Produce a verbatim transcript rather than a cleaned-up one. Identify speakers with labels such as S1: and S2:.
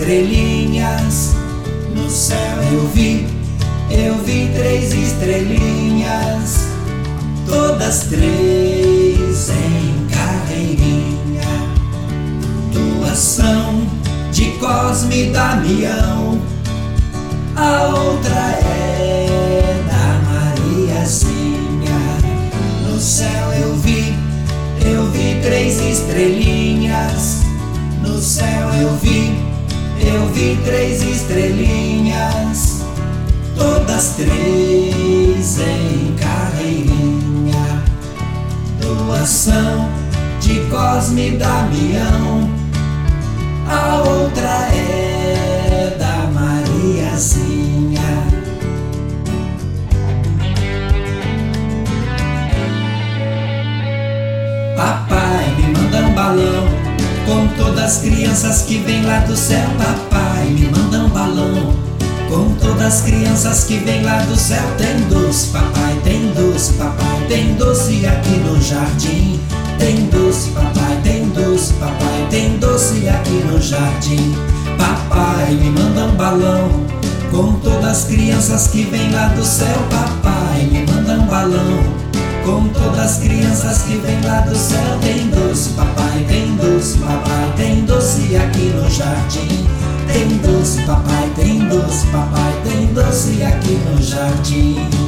S1: estrelinhas. No céu eu vi, eu vi três estrelinhas, todas três em carreirinha. Duas são de Cosme e Damião, a outra é da Mariazinha. No céu eu vi, eu vi três estrelinhas. No céu eu vi, eu vi três estrelinhas, todas três em carreirinha. Duas são de Cosme e Damião, a outra é da Mariazinha. Papai me manda um balão com todas as crianças que vêm lá do céu. Papai me manda um balão com todas as crianças que vêm lá do céu. Tem doce, papai, tem doce, papai, tem doce aqui no jardim. Tem doce, papai, tem doce, papai, tem doce aqui no jardim. Papai me manda um balão com todas as crianças que vêm lá do céu. Papai me manda um balão com todas as crianças que vêm lá do céu. Tem doce, papai, tem doce, papai, tem doce aqui no jardim. Tem doce, papai, tem doce, papai, tem doce aqui no jardim.